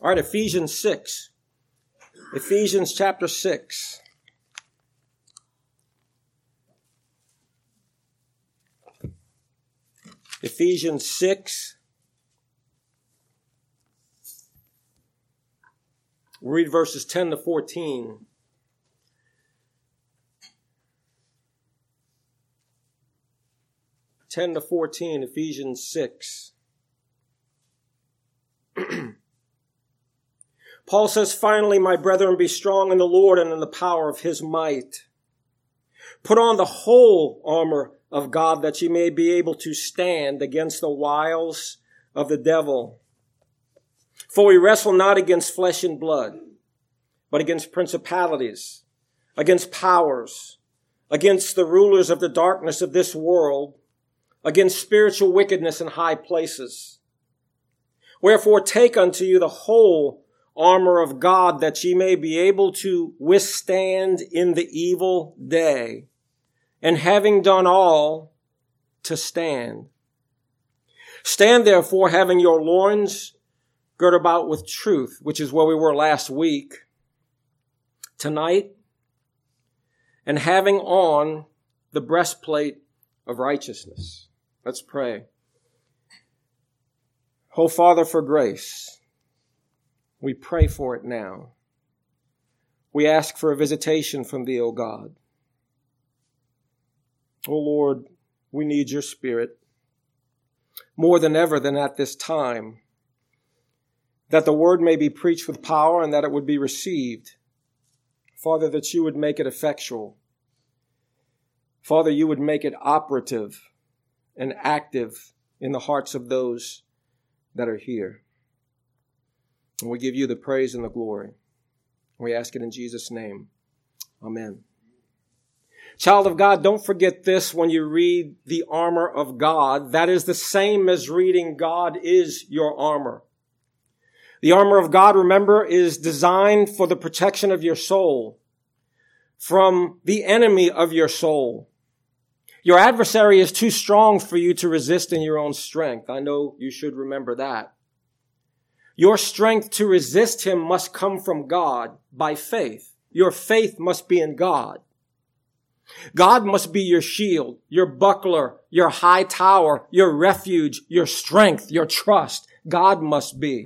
All right, Ephesians 6. Ephesians chapter 6. Ephesians 6. We'll read verses 10 to 14. Ephesians 6. Paul says, "Finally, my brethren, be strong in the Lord and in the power of his might. Put on the whole armor of God that ye may be able to stand against the wiles of the devil. For we wrestle not against flesh and blood, but against principalities, against powers, against the rulers of the darkness of this world, against spiritual wickedness in high places. Wherefore take unto you the whole armor of God, that ye may be able to withstand in the evil day, and having done all, to stand. Stand therefore, having your loins girt about with truth," which is where we were last week, tonight, "and having on the breastplate of righteousness." Let's pray. Oh, Father, for grace, we pray for it now. We ask for a visitation from thee, O God. O Lord, we need your Spirit more than ever than at this time, that the word may be preached with power and that it would be received. Father, that you would make it effectual. Father, you would make it operative and active in the hearts of those that are here. And we give you the praise and the glory. We ask it in Jesus' name. Amen. Child of God, don't forget this when you read the armor of God. That is the same as reading God is your armor. The armor of God, remember, is designed for the protection of your soul from the enemy of your soul. Your adversary is too strong for you to resist in your own strength. I know you should remember that. Your strength to resist him must come from God by faith. Your faith must be in God. God must be your shield, your buckler, your high tower, your refuge, your strength, your trust. God must be.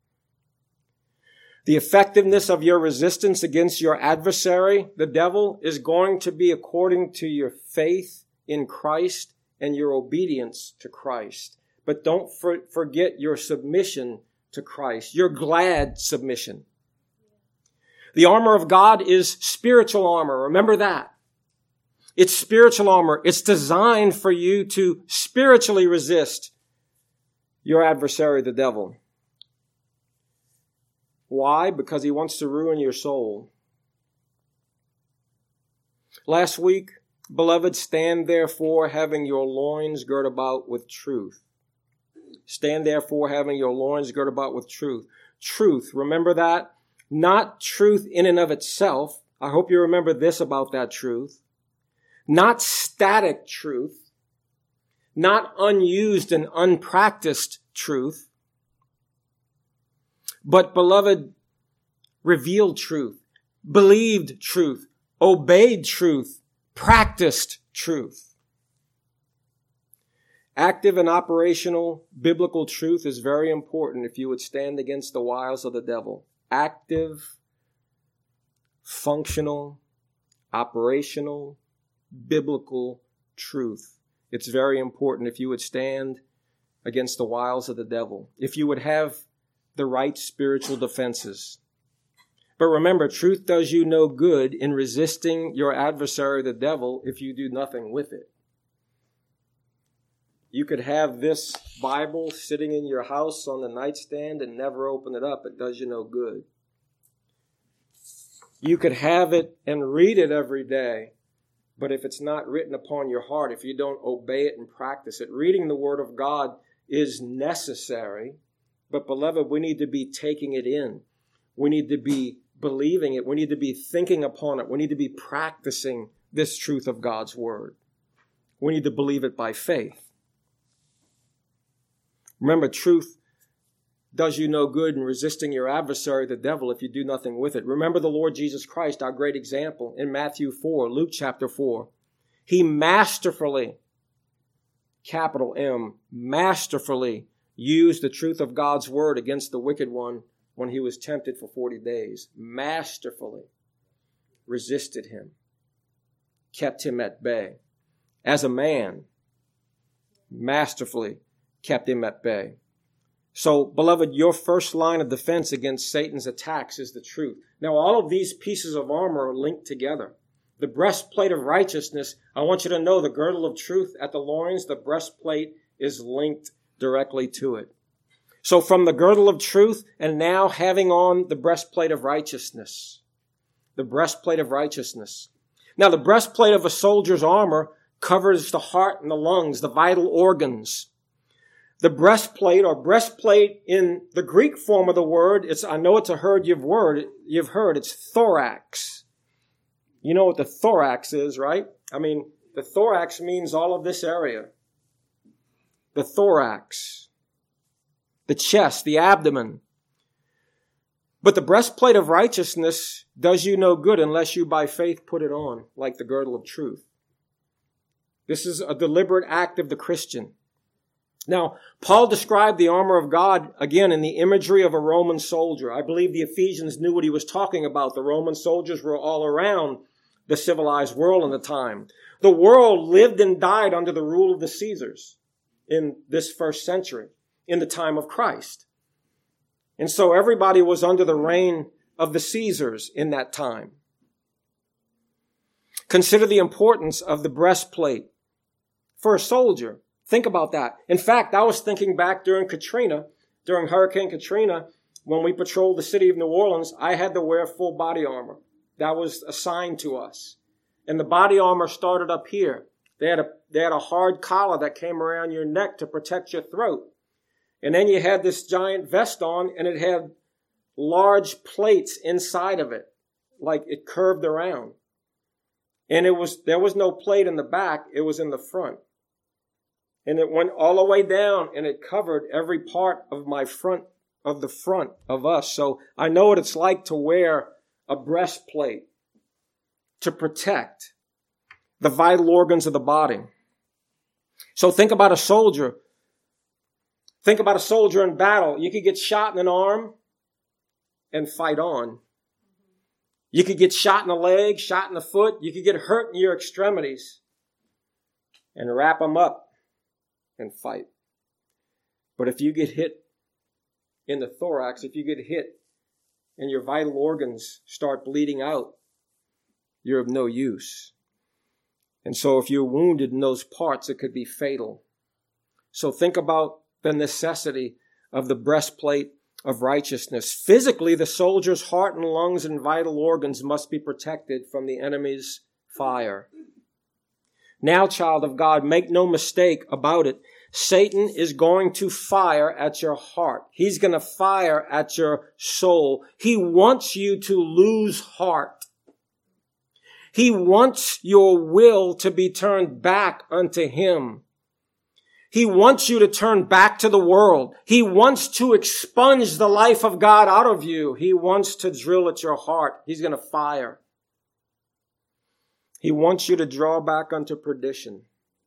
The effectiveness of your resistance against your adversary, the devil, is going to be according to your faith in Christ and your obedience to Christ. But don't forget your submission to Christ, your glad submission. The armor of God is spiritual armor. Remember that. It's spiritual armor. It's designed for you to spiritually resist your adversary, the devil. Why? Because he wants to ruin your soul. Last week, beloved, stand therefore having your loins girt about with truth. Stand therefore having your loins girt about with truth. Truth, remember that? Not truth in and of itself. I hope you remember this about that truth. Not static truth. Not unused and unpracticed truth. But, beloved, revealed truth, believed truth, obeyed truth, practiced truth. Active and operational biblical truth is very important if you would stand against the wiles of the devil. Active, functional, operational, biblical truth. It's very important if you would stand against the wiles of the devil. If you would have the right spiritual defenses. But remember, truth does you no good in resisting your adversary, the devil, if you do nothing with it. You could have this Bible sitting in your house on the nightstand and never open it up. It does you no good. You could have it and read it every day, but if it's not written upon your heart, if you don't obey it and practice it, reading the Word of God is necessary. But, beloved, we need to be taking it in. We need to be believing it. We need to be thinking upon it. We need to be practicing this truth of God's Word. We need to believe it by faith. Remember, truth does you no good in resisting your adversary, the devil, if you do nothing with it. Remember the Lord Jesus Christ, our great example, in Matthew 4, Luke chapter 4. He masterfully, capital M, masterfully used the truth of God's word against the wicked one when he was tempted for 40 days. Masterfully resisted him, kept him at bay. As a man, masterfully kept him at bay. So, beloved, your first line of defense against Satan's attacks is the truth. Now, all of these pieces of armor are linked together. The breastplate of righteousness, I want you to know the girdle of truth at the loins, the breastplate is linked directly to it. So from the girdle of truth and now having on the breastplate of righteousness. The breastplate of righteousness. Now, the breastplate of a soldier's armor covers the heart and the lungs, the vital organs. The breastplate or breastplate in the Greek form of the word, I know it's a word you've heard, it's thorax. You know what the thorax is, right? I mean, the thorax means all of this area. The thorax, the chest, the abdomen. But the breastplate of righteousness does you no good unless you by faith put it on, like the girdle of truth. This is a deliberate act of the Christian. Now, Paul described the armor of God, again, in the imagery of a Roman soldier. I believe the Ephesians knew what he was talking about. The Roman soldiers were all around the civilized world in the time. The world lived and died under the rule of the Caesars in this first century, in the time of Christ. And so everybody was under the reign of the Caesars in that time. Consider the importance of the breastplate for a soldier. Think about that. In fact, I was thinking back during Hurricane Katrina, when we patrolled the city of New Orleans, I had to wear full body armor. That was assigned to us. And the body armor started up here. They had a hard collar that came around your neck to protect your throat. And then you had this giant vest on, and it had large plates inside of it, like it curved around. And there was no plate in the back, it was in the front. And it went all the way down, and it covered every part of the front of us. So I know what it's like to wear a breastplate to protect the vital organs of the body. So think about a soldier. Think about a soldier in battle. You could get shot in an arm and fight on. You could get shot in the leg, shot in the foot. You could get hurt in your extremities and wrap them up and fight. But if you get hit in the thorax, if you get hit and your vital organs start bleeding out, you're of no use. And so if you're wounded in those parts, it could be fatal. So think about the necessity of the breastplate of righteousness. Physically, the soldier's heart and lungs and vital organs must be protected from the enemy's fire. Now, child of God, make no mistake about it. Satan is going to fire at your heart. He's going to fire at your soul. He wants you to lose heart. He wants your will to be turned back unto him. He wants you to turn back to the world. He wants to expunge the life of God out of you. He wants to drill at your heart. He's going to fire. He wants you to draw back unto perdition.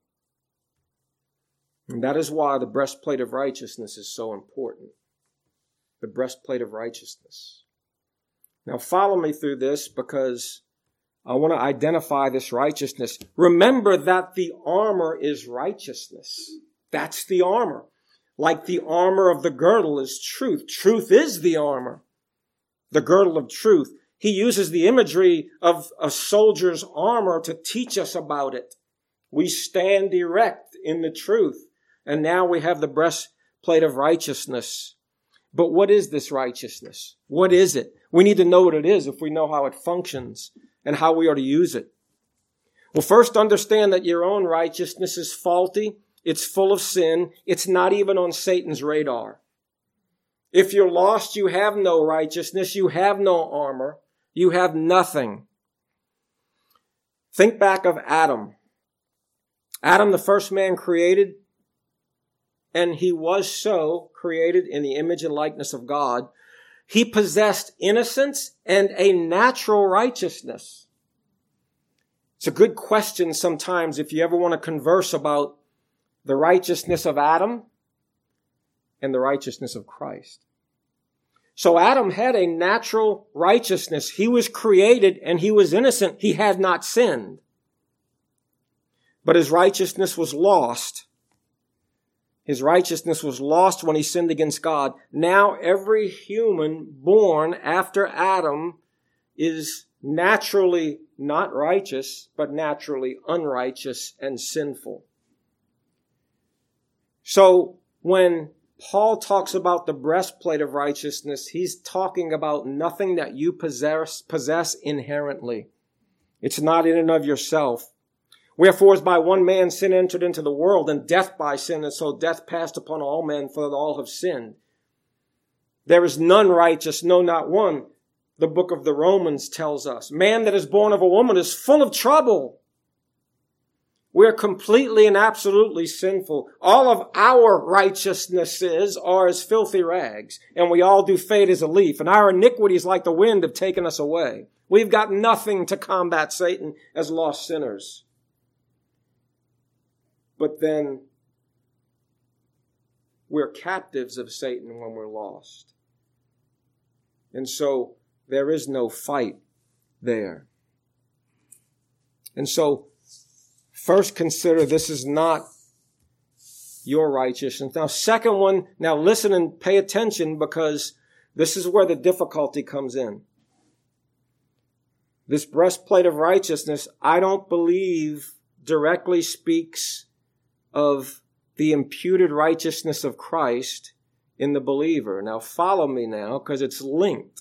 And that is why the breastplate of righteousness is so important. The breastplate of righteousness. Now follow me through this because I want to identify this righteousness. Remember that the armor is righteousness. That's the armor. Like the armor of the girdle is truth. Truth is the armor. The girdle of truth. He uses the imagery of a soldier's armor to teach us about it. We stand erect in the truth. And now we have the breastplate of righteousness. But what is this righteousness? What is it? We need to know what it is if we know how it functions and how we are to use it. Well, first understand that your own righteousness is faulty. It's full of sin. It's not even on Satan's radar. If you're lost, you have no righteousness. You have no armor. You have nothing. Think back of Adam. Adam, the first man created, and he was so created in the image and likeness of God, he possessed innocence and a natural righteousness. It's a good question sometimes if you ever want to converse about the righteousness of Adam and the righteousness of Christ. So Adam had a natural righteousness. He was created and he was innocent. He had not sinned. But his righteousness was lost. His righteousness was lost when he sinned against God. Now every human born after Adam is naturally not righteous, but naturally unrighteous and sinful. So when Paul talks about the breastplate of righteousness, he's talking about nothing that you possess inherently. It's not in and of yourself. Wherefore, as by one man sin entered into the world, and death by sin, and so death passed upon all men, for that all have sinned. There is none righteous, no, not one. The book of the Romans tells us. Man that is born of a woman is full of trouble. We're completely and absolutely sinful. All of our righteousnesses are as filthy rags, and we all do fade as a leaf, and our iniquities like the wind have taken us away. We've got nothing to combat Satan as lost sinners. But then we're captives of Satan when we're lost. And so there is no fight there. And so first consider this is not your righteousness. Now, second one, now listen and pay attention because this is where the difficulty comes in. This breastplate of righteousness, I don't believe directly speaks of the imputed righteousness of Christ in the believer. Now follow me now, because it's linked.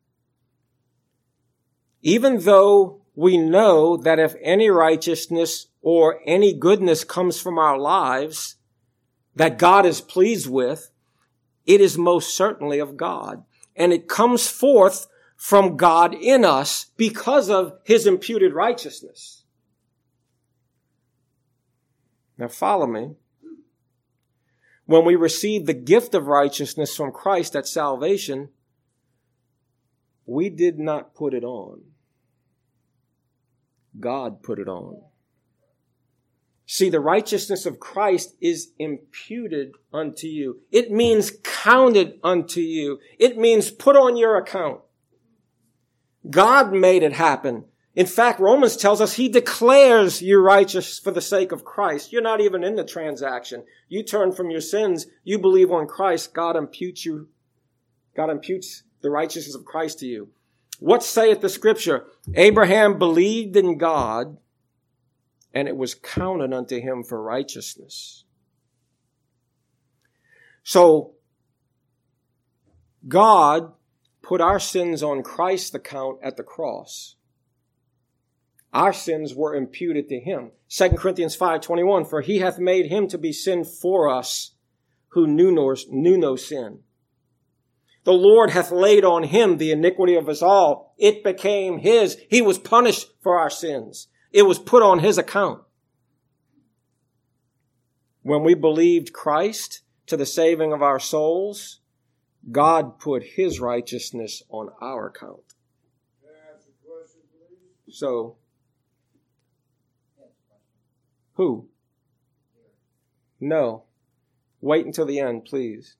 Even though we know that if any righteousness or any goodness comes from our lives that God is pleased with, it is most certainly of God. And it comes forth from God in us because of his imputed righteousness. Now follow me. When we receive the gift of righteousness from Christ at salvation, we did not put it on. God put it on. See, the righteousness of Christ is imputed unto you. It means counted unto you. It means put on your account. God made it happen. In fact, Romans tells us he declares you righteous for the sake of Christ. You're not even in the transaction. You turn from your sins. You believe on Christ. God imputes the righteousness of Christ to you. What saith the scripture? Abraham believed in God, and it was counted unto him for righteousness. So, God put our sins on Christ's account at the cross. Our sins were imputed to him. 2 Corinthians 5:21, for he hath made him to be sin for us who knew no sin. The Lord hath laid on him the iniquity of us all. It became his. He was punished for our sins. It was put on his account. When we believed Christ to the saving of our souls, God put his righteousness on our account. Can I ask a question, please? So, who? No. Wait until the end, please.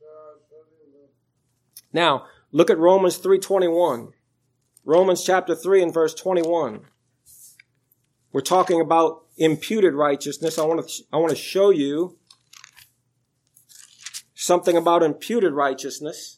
Now, look at Romans 3:21. Romans chapter 3 and verse 21. We're talking about imputed righteousness. I want to show you something about imputed righteousness.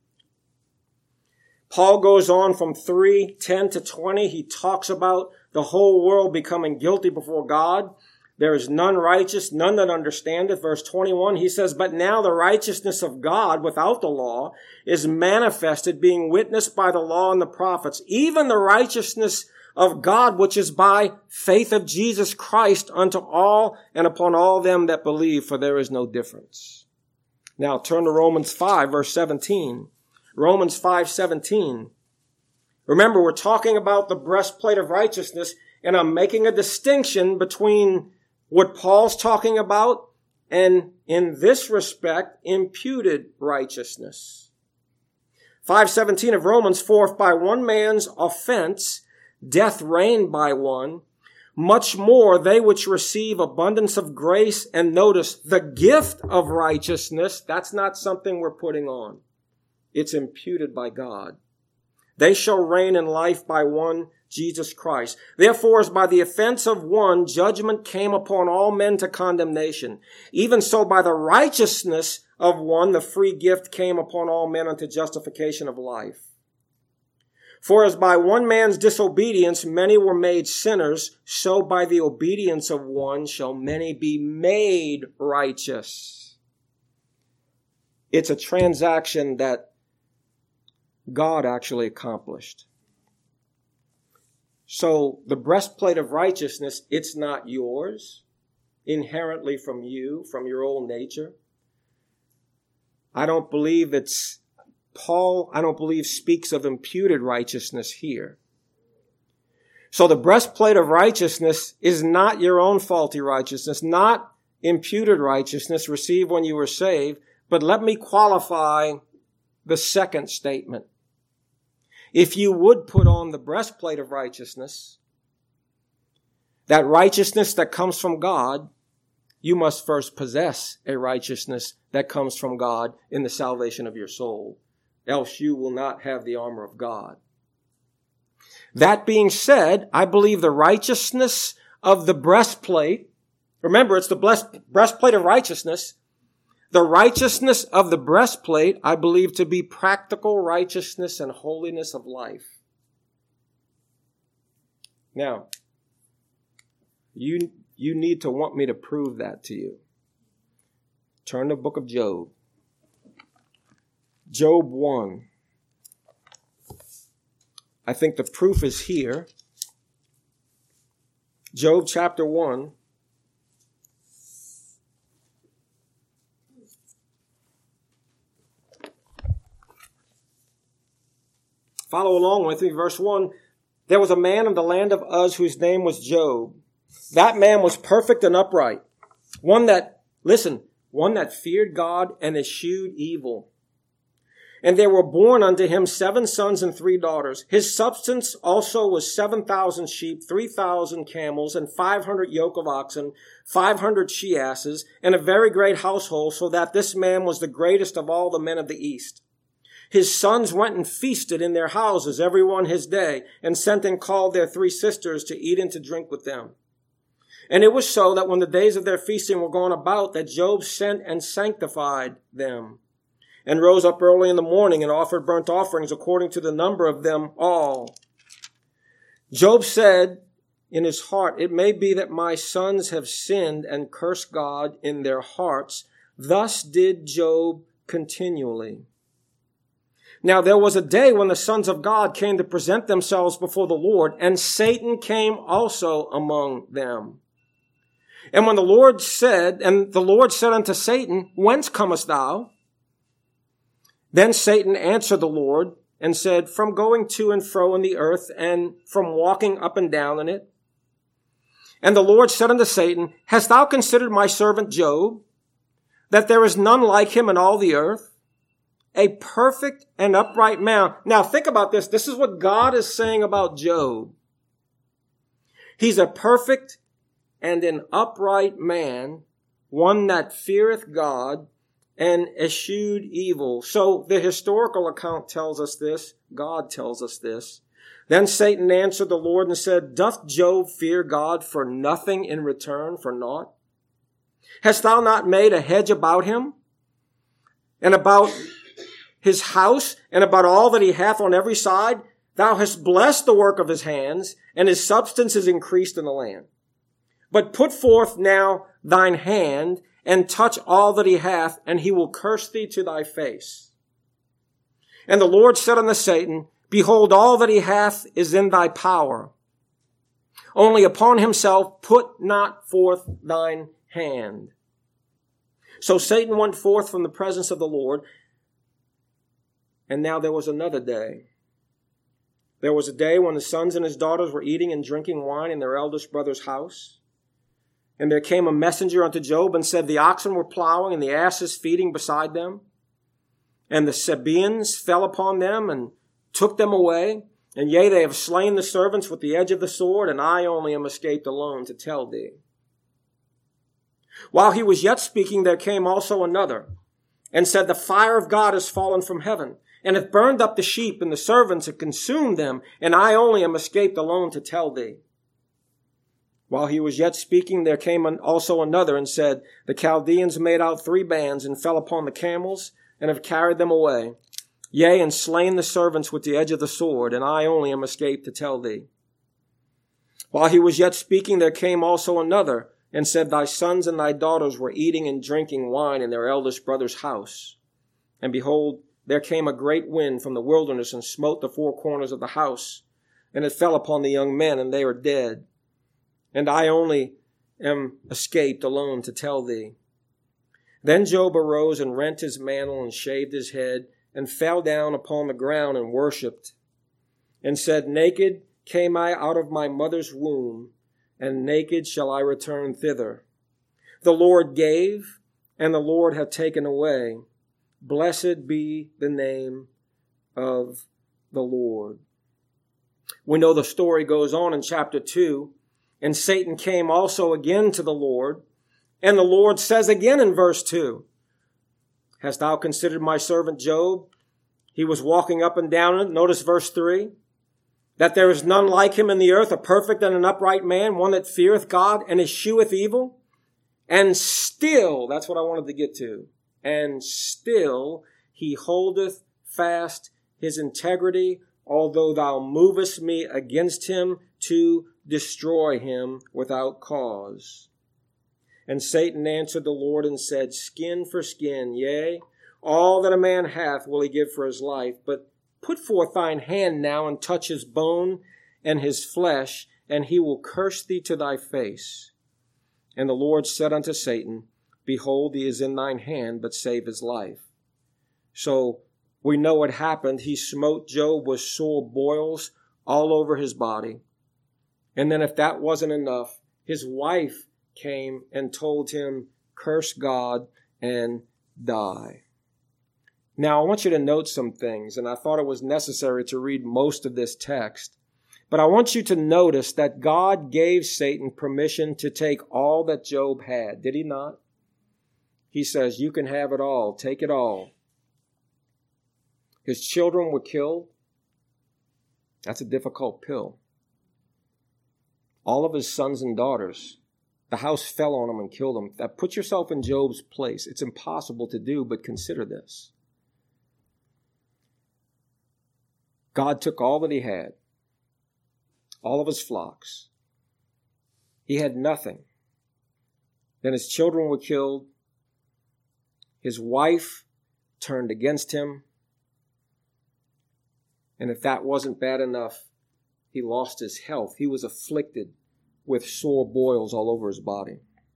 Paul goes on from 3:10 to 20. He talks about the whole world becoming guilty before God. There is none righteous, none that understandeth. Verse 21, he says, but now the righteousness of God without the law is manifested, being witnessed by the law and the prophets, even the righteousness of God, which is by faith of Jesus Christ unto all and upon all them that believe, for there is no difference. Now turn to Romans 5, verse 17. Romans 5:17. Remember, we're talking about the breastplate of righteousness, and I'm making a distinction between what Paul's talking about and in this respect, imputed righteousness. 5:17 of Romans, for if by one man's offense death reigned by one, much more they which receive abundance of grace, and notice the gift of righteousness, that's not something we're putting on. It's imputed by God. They shall reign in life by one, Jesus Christ. Therefore, as by the offense of one, judgment came upon all men to condemnation, even so by the righteousness of one, the free gift came upon all men unto justification of life. For as by one man's disobedience many were made sinners, so by the obedience of one shall many be made righteous. It's a transaction that God actually accomplished. So the breastplate of righteousness, it's not yours, inherently from you, from your old nature. I don't believe Paul speaks of imputed righteousness here. So the breastplate of righteousness is not your own faulty righteousness, not imputed righteousness received when you were saved, but let me qualify the second statement. If you would put on the breastplate of righteousness, that righteousness that comes from God, you must first possess a righteousness that comes from God in the salvation of your soul. Else you will not have the armor of God. That being said, I believe the righteousness of the breastplate, remember it's the breastplate of righteousness, the righteousness of the breastplate, I believe to be practical righteousness and holiness of life. Now, you need to want me to prove that to you. Turn to the book of Job. Job 1. I think the proof is here. Job chapter 1. Follow along with me. Verse 1. There was a man in the land of Uz whose name was Job. That man was perfect and upright. One that feared God and eschewed evil. And there were born unto him 7 sons and 3 daughters. His substance also was 7,000 sheep, 3,000 camels, and 500 yoke of oxen, 500 she-asses, and a very great household, so that this man was the greatest of all the men of the east. His sons went and feasted in their houses, every one his day, and sent and called their 3 sisters to eat and to drink with them. And it was so that when the days of their feasting were gone about, that Job sent and sanctified them, and rose up early in the morning and offered burnt offerings according to the number of them all. Job said in his heart, it may be that my sons have sinned and cursed God in their hearts. Thus did Job continually. Now there was a day when the sons of God came to present themselves before the Lord, and Satan came also among them. And when the Lord said unto Satan, whence comest thou? Then Satan answered the Lord and said, from going to and fro in the earth, and from walking up and down in it. And the Lord said unto Satan, hast thou considered my servant Job, that there is none like him in all the earth? A perfect and upright man. Now think about this. This is what God is saying about Job. He's a perfect and an upright man, one that feareth God and eschewed evil. So the historical account tells us this. God tells us this. Then Satan answered the Lord and said, doth Job fear God for nothing in return, for naught? Hast thou not made a hedge about him and about his house and about all that he hath on every side? Thou hast blessed the work of his hands, and his substance is increased in the land. But put forth now thine hand, and touch all that he hath, and he will curse thee to thy face. And the Lord said unto Satan, behold, all that he hath is in thy power. Only upon himself put not forth thine hand. So Satan went forth from the presence of the Lord. And now there was another day. There was a day when the sons and his daughters were eating and drinking wine in their eldest brother's house. And there came a messenger unto Job and said, the oxen were plowing and the asses feeding beside them. And the Sabaeans fell upon them and took them away. And yea, they have slain the servants with the edge of the sword, and I only am escaped alone to tell thee. While he was yet speaking, there came also another, and said, the fire of God is fallen from heaven, and hath burned up the sheep and the servants and consumed them, and I only am escaped alone to tell thee. While he was yet speaking, there came also another, and said, the Chaldeans made out 3 bands, and fell upon the camels, and have carried them away. Yea, and slain the servants with the edge of the sword, and I only am escaped to tell thee. While he was yet speaking, there came also another, and said, thy sons and thy daughters were eating and drinking wine in their eldest brother's house. And behold, there came a great wind from the wilderness, and smote the 4 corners of the house, and it fell upon the young men, and they are dead. And I only am escaped alone to tell thee. Then Job arose and rent his mantle and shaved his head, and fell down upon the ground and worshipped, and said, naked came I out of my mother's womb, and naked shall I return thither. The Lord gave, and the Lord hath taken away. Blessed be the name of the Lord. We know the story goes on in chapter 2, and Satan came also again to the Lord, and the Lord says again in verse 2, hast thou considered my servant Job? He was walking up and down. Notice verse 3. That there is none like him in the earth, a perfect and an upright man, one that feareth God and escheweth evil. And still, that's what I wanted to get to, and still he holdeth fast his integrity, although thou movest me against him to destroy him without cause. And Satan answered the Lord and said, skin for skin, yea, all that a man hath will he give for his life. But put forth thine hand now and touch his bone and his flesh, and he will curse thee to thy face. And the Lord said unto Satan, behold, he is in thine hand, but save his life. So we know what happened. He smote Job with sore boils all over his body. And then if that wasn't enough, his wife came and told him, curse God and die. Now, I want you to note some things, and I thought it was necessary to read most of this text. But I want you to notice that God gave Satan permission to take all that Job had. Did he not? He says, you can have it all. Take it all. His children were killed. That's a difficult pill. All of his sons and daughters. The house fell on him and killed him. Now, put yourself in Job's place. It's impossible to do, but consider this. God took all that he had, all of his flocks. He had nothing. Then his children were killed. His wife turned against him. And if that wasn't bad enough, he lost his health. He was afflicted with sore boils all over his body.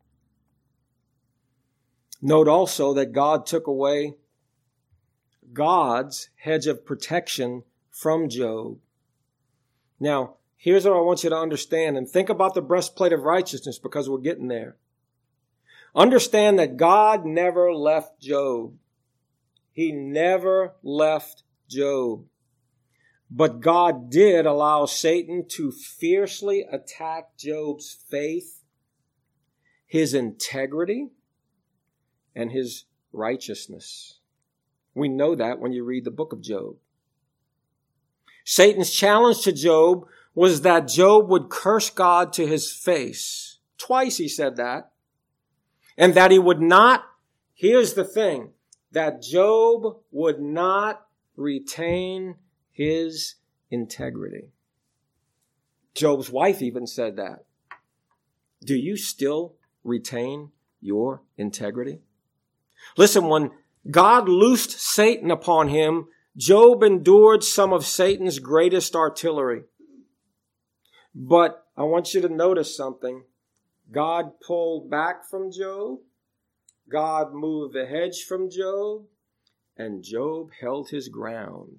Note also that God took away God's hedge of protection from Job. Now, here's what I want you to understand, and think about the breastplate of righteousness because we're getting there. Understand that God never left Job. He never left Job. But God did allow Satan to fiercely attack Job's faith, his integrity, and his righteousness. We know that when you read the book of Job. Satan's challenge to Job was that Job would curse God to his face. Twice he said that. And that he would not, here's the thing, that Job would not retain his integrity. Job's wife even said that. Do you still retain your integrity? Listen, when God loosed Satan upon him, Job endured some of Satan's greatest artillery. But I want you to notice something. God pulled back from Job. God moved the hedge from Job. And Job held his ground.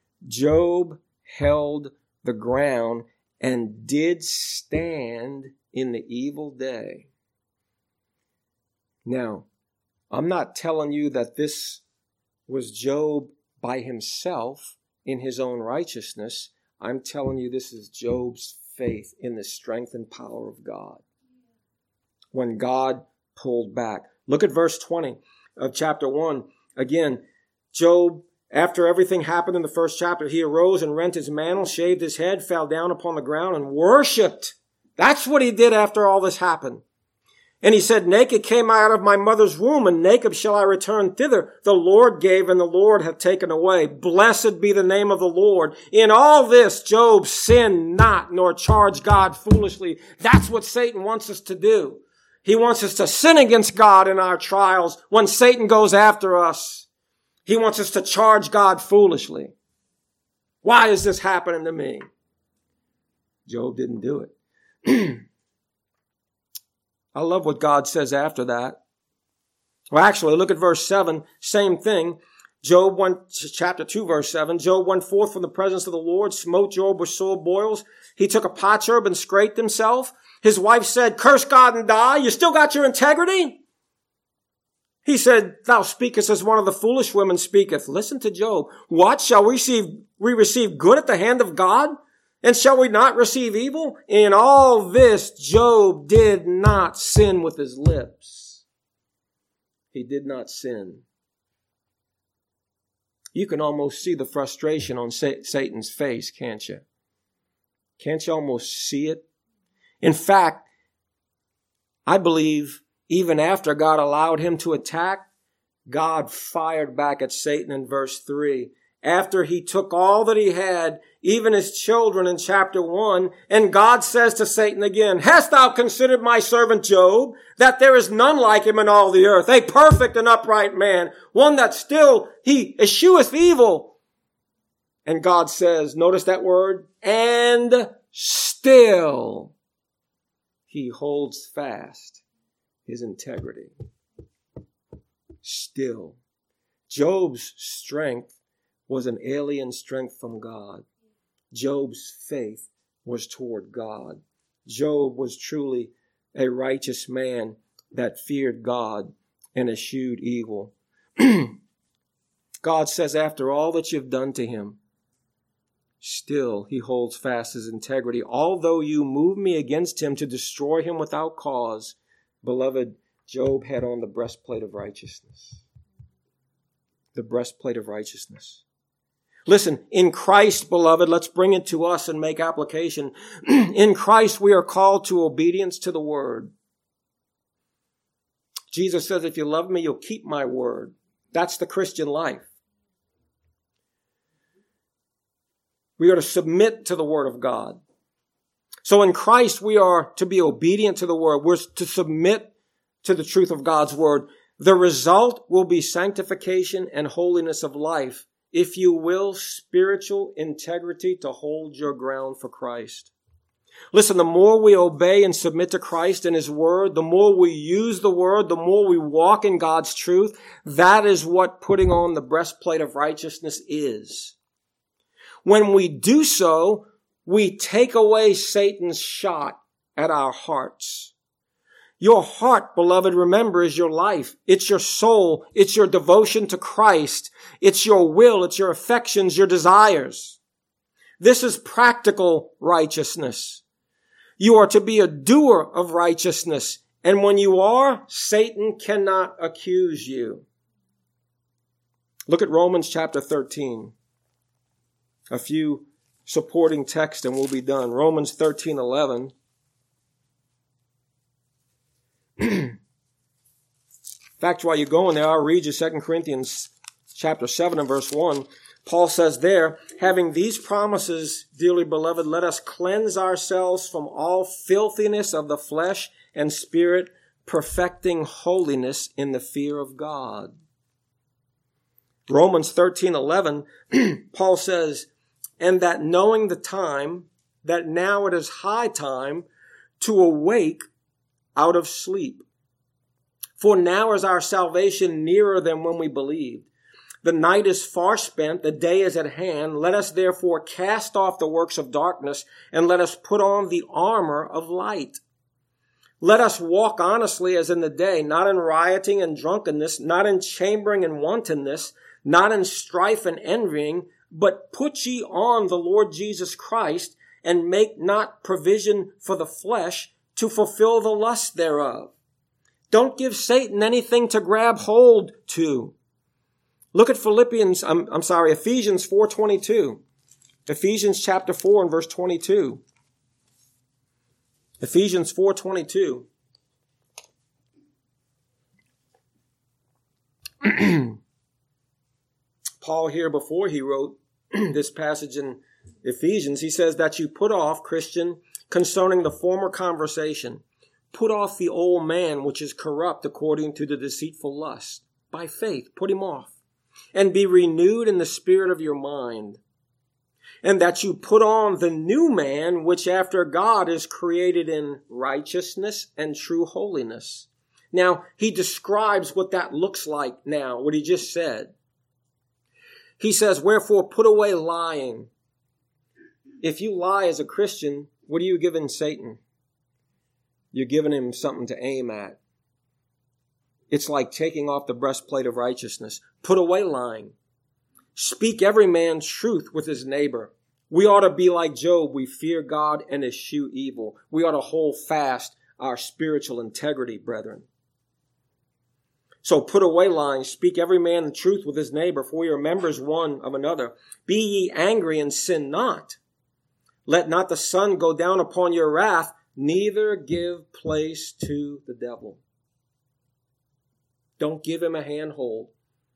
Job held the ground and did stand in the evil day. Now, I'm not telling you that this was Job by himself in his own righteousness. I'm telling you this is Job's faith in the strength and power of God. When God pulled back. Look at verse 20 of chapter 1. Again, Job, after everything happened in the first chapter, he arose and rent his mantle, shaved his head, fell down upon the ground, and worshipped. That's what he did after all this happened. And he said, naked came I out of my mother's womb, and naked shall I return thither. The Lord gave, and the Lord hath taken away. Blessed be the name of the Lord. In all this, Job sinned not, nor charged God foolishly. That's what Satan wants us to do. He wants us to sin against God in our trials. When Satan goes after us, he wants us to charge God foolishly. Why is this happening to me? Job didn't do it. I love what God says after that. Well, actually, look at verse 7. Same thing. Job chapter 2, verse 7. Job went forth from the presence of the Lord, smote Job with sore boils. He took a potsherd and scraped himself. His wife said, curse God and die. You still got your integrity? He said, thou speakest as one of the foolish women speaketh. Listen to Job. What? Shall we receive good at the hand of God? And shall we not receive evil? In all this, Job did not sin with his lips. He did not sin. You can almost see the frustration on Satan's face, can't you? Can't you almost see it? In fact, I believe even after God allowed him to attack, God fired back at Satan in verse 3. After he took all that he had, even his children in chapter 1, and God says to Satan again, hast thou considered my servant Job, that there is none like him in all the earth, a perfect and upright man, one that still he escheweth evil. And God says, notice that word, and still he holds fast his integrity. Still. Job's strength was an alien strength from God. Job's faith was toward God. Job was truly a righteous man that feared God and eschewed evil. God says, after all that you've done to him, still he holds fast his integrity. Although you move me against him to destroy him without cause, beloved, Job had on the breastplate of righteousness. The breastplate of righteousness. Listen, in Christ, beloved, let's bring it to us and make application. In Christ, we are called to obedience to the word. Jesus says, if you love me, you'll keep my word. That's the Christian life. We are to submit to the word of God. So in Christ, we are to be obedient to the word. We're to submit to the truth of God's word. The result will be sanctification and holiness of life. If you will, spiritual integrity to hold your ground for Christ. Listen, the more we obey and submit to Christ and his word, the more we use the word, the more we walk in God's truth, that is what putting on the breastplate of righteousness is. When we do so, we take away Satan's shot at our hearts. Your heart, beloved, remember, is your life. It's your soul. It's your devotion to Christ. It's your will. It's your affections, your desires. This is practical righteousness. You are to be a doer of righteousness. And when you are, Satan cannot accuse you. Look at Romans chapter 13. A few supporting texts and we'll be done. Romans 13:11. In fact, while you're going there, I'll read you 2 Corinthians chapter 7 and verse 1. Paul says there, having these promises, dearly beloved, let us cleanse ourselves from all filthiness of the flesh and spirit, perfecting holiness in the fear of God. Romans 13:11, Paul says, and that knowing the time, that now it is high time to awake out of sleep. For now is our salvation nearer than when we believed. The night is far spent, the day is at hand. Let us therefore cast off the works of darkness, and let us put on the armor of light. Let us walk honestly as in the day, not in rioting and drunkenness, not in chambering and wantonness, not in strife and envying, but put ye on the Lord Jesus Christ, and make not provision for the flesh to fulfill the lust thereof. Don't give Satan anything to grab hold to. Look at Ephesians 4:22. Ephesians chapter 4 and verse 22. Ephesians 4:22. Paul here, before he wrote this passage in Ephesians, he says that you put off, Christian, concerning the former conversation, put off the old man which is corrupt according to the deceitful lust. By faith, put him off, and be renewed in the spirit of your mind. And that you put on the new man, which after God is created in righteousness and true holiness. Now, he describes what that looks like now, what he just said. He says, wherefore put away lying. If you lie as a Christian, what are you giving Satan? You're giving him something to aim at. It's like taking off the breastplate of righteousness. Put away lying. Speak every man truth with his neighbor. We ought to be like Job. We fear God and eschew evil. We ought to hold fast our spiritual integrity, brethren. So put away lying. Speak every man the truth with his neighbor, for we are members one of another. Be ye angry and sin not. Let not the sun go down upon your wrath, neither give place to the devil. Don't give him a handhold.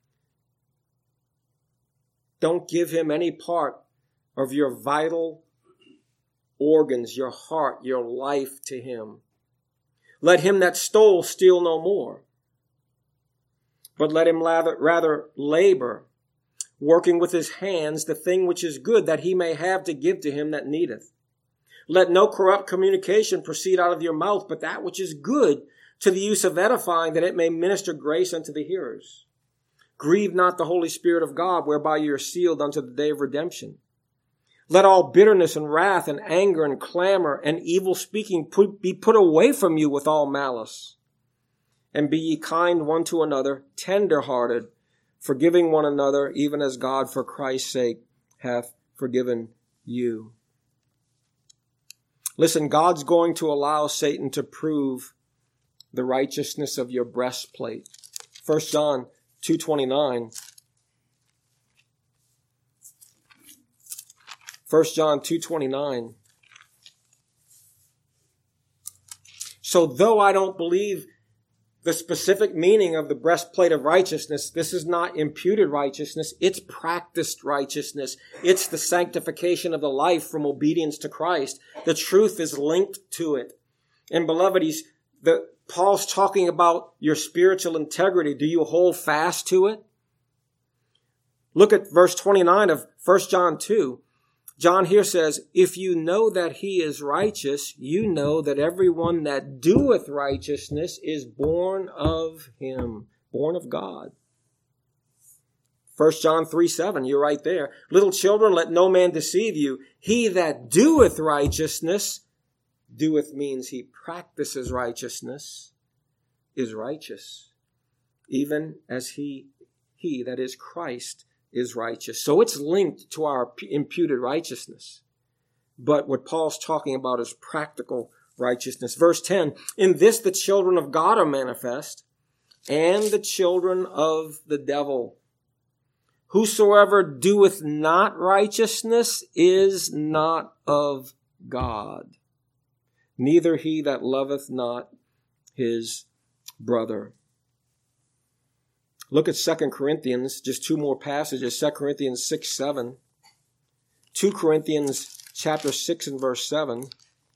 Don't give him any part of your vital organs, your heart, your life to him. Let him that stole steal no more, but let him rather labor, working with his hands the thing which is good, that he may have to give to him that needeth. Let no corrupt communication proceed out of your mouth, but that which is good, to the use of edifying, that it may minister grace unto the hearers. Grieve not the Holy Spirit of God, whereby you are sealed unto the day of redemption. Let all bitterness and wrath and anger and clamor and evil speaking be put away from you with all malice. And be ye kind one to another, tender-hearted, forgiving one another, even as God for Christ's sake hath forgiven you. Listen, God's going to allow Satan to prove the righteousness of your breastplate. 1 John 2:29. 1 John 2:29. So though I don't believe the specific meaning of the breastplate of righteousness, this is not imputed righteousness, it's practiced righteousness. It's the sanctification of the life from obedience to Christ. The truth is linked to it. And beloved, Paul's talking about your spiritual integrity. Do you hold fast to it? Look at verse 29 of 1 John 2. John here says, if you know that he is righteous, you know that everyone that doeth righteousness is born of him, born of God. 1 John 3:7, you're right there. Little children, let no man deceive you. He that doeth righteousness, doeth means he practices righteousness, is righteous, even as he that is Christ is righteous. So it's linked to our imputed righteousness. But what Paul's talking about is practical righteousness. Verse 10, in this the children of God are manifest, and the children of the devil. Whosoever doeth not righteousness is not of God, neither he that loveth not his brother. Look at 2 Corinthians, just two more passages, 2 Corinthians 6:7. 2 Corinthians chapter 6 and verse 7.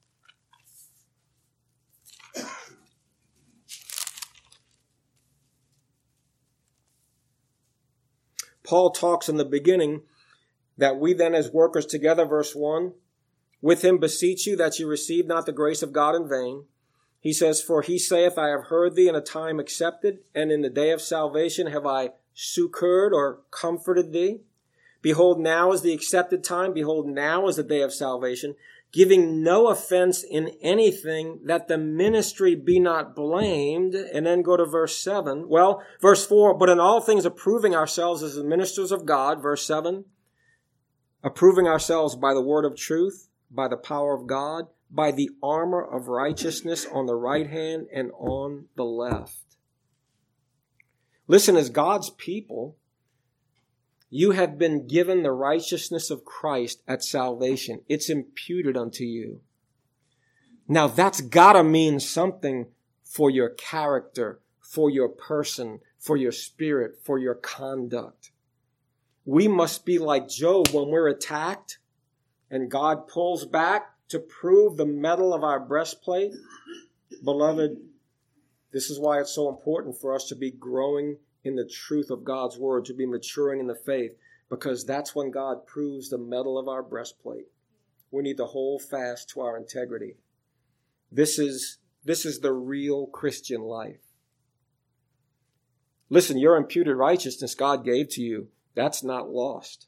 Paul talks in the beginning that we then as workers together, verse 1, with him beseech you that you receive not the grace of God in vain. He says, for he saith, I have heard thee in a time accepted, and in the day of salvation have I succored or comforted thee. Behold, now is the accepted time. Behold, now is the day of salvation. giving no offense in anything, that the ministry be not blamed. And then go to verse 7. Well, verse 4, but in all things approving ourselves as the ministers of God. Verse 7, approving ourselves by the word of truth, by the power of God, by the armor of righteousness on the right hand and on the left. Listen, as God's people, you have been given the righteousness of Christ at salvation. It's imputed unto you. Now that's gotta mean something for your character, for your person, for your spirit, for your conduct. We must be like Job when we're attacked and God pulls back to prove the metal of our breastplate. Beloved, this is why it's so important for us to be growing in the truth of God's word, to be maturing in the faith, because that's when God proves the metal of our breastplate. We need to hold fast to our integrity. This is the real Christian life. Listen, your imputed righteousness God gave to you, that's not lost.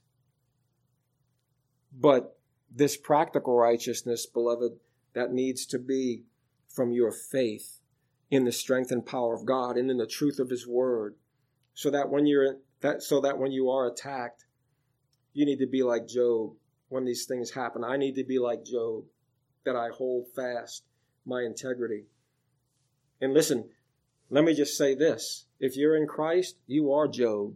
But this practical righteousness, beloved, that needs to be from your faith in the strength and power of God and in the truth of His word. So that when you are attacked, you need to be like Job when these things happen. I need to be like Job, that I hold fast my integrity. And listen, let me just say this. If you're in Christ, you are Job.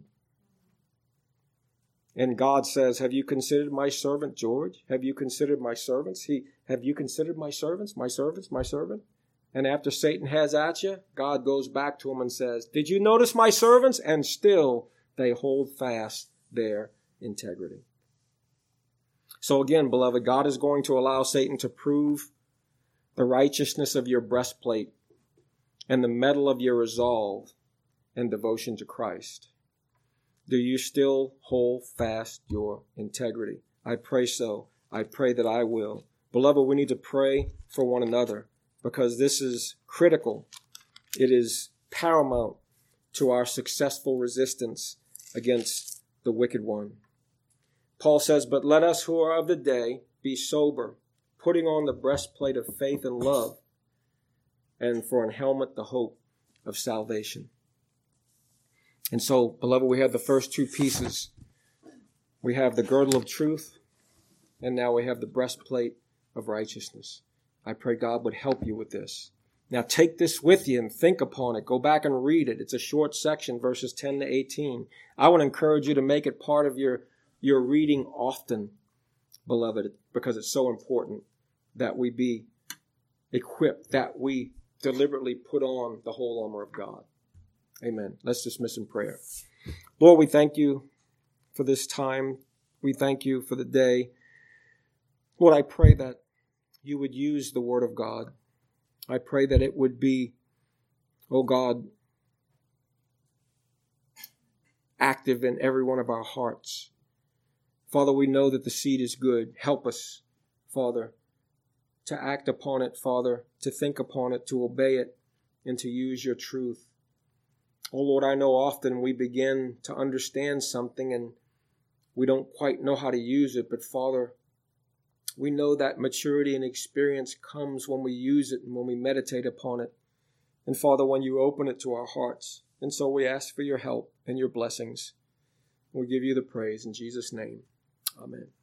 And God says, have you considered my servant George? Have you considered my servants? Have you considered my servants, my servants, my servant? And after Satan has at you, God goes back to him and says, did you notice my servants? And still they hold fast their integrity. So again, beloved, God is going to allow Satan to prove the righteousness of your breastplate and the metal of your resolve and devotion to Christ. Do you still hold fast your integrity? I pray so. I pray that I will. Beloved, we need to pray for one another, because this is critical. It is paramount to our successful resistance against the wicked one. Paul says, but let us who are of the day be sober, putting on the breastplate of faith and love, and for an helmet the hope of salvation. And so, beloved, we have the first two pieces. We have the girdle of truth, and now we have the breastplate of righteousness. I pray God would help you with this. Now take this with you and think upon it. Go back and read it. It's a short section, verses 10 to 18. I would encourage you to make it part of your reading often, beloved, because it's so important that we be equipped, that we deliberately put on the whole armor of God. Amen. Let's dismiss in prayer. Lord, we thank you for this time. We thank you for the day. Lord, I pray that you would use the word of God. I pray that it would be, oh God, active in every one of our hearts. Father, we know that the seed is good. Help us, Father, to act upon it, Father, to think upon it, to obey it, and to use your truth. Oh Lord, I know often we begin to understand something and we don't quite know how to use it, but Father, we know that maturity and experience comes when we use it and when we meditate upon it. And Father, when you open it to our hearts. And so we ask for your help and your blessings. We give you the praise in Jesus' name. Amen.